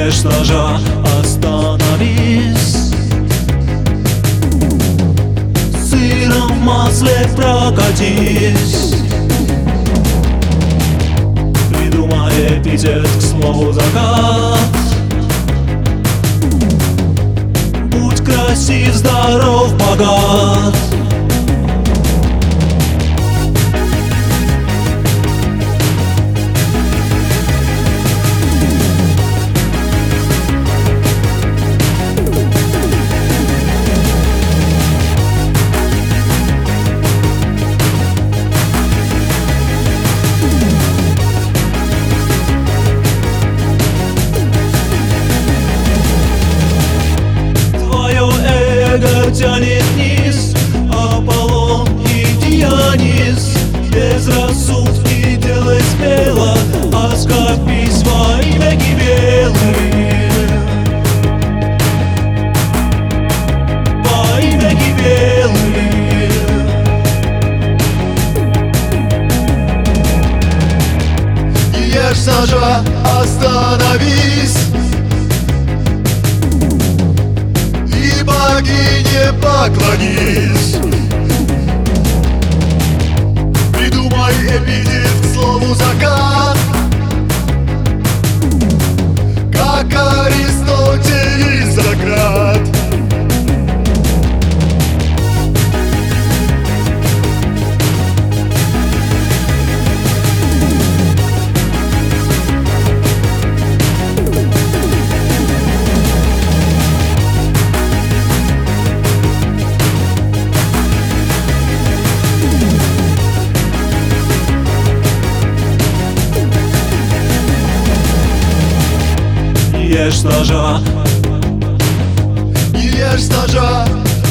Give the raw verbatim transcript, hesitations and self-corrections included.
Ешь с ножа, остановись. Сыром в масле прокатись. Придумай эпитет к слову закат. Будь красив, здоров, богат. Тянет вниз Аполлон и Дионис. Безрассудки делай смело, оскорбись во имя Гибелы. Во имя Гибелы. Не ешь с ножа, остановись. Богине поклонись. Придумай эпитет к слову закат, как Аристотель Сократ. Ешь с ножа, не ешь с ножа,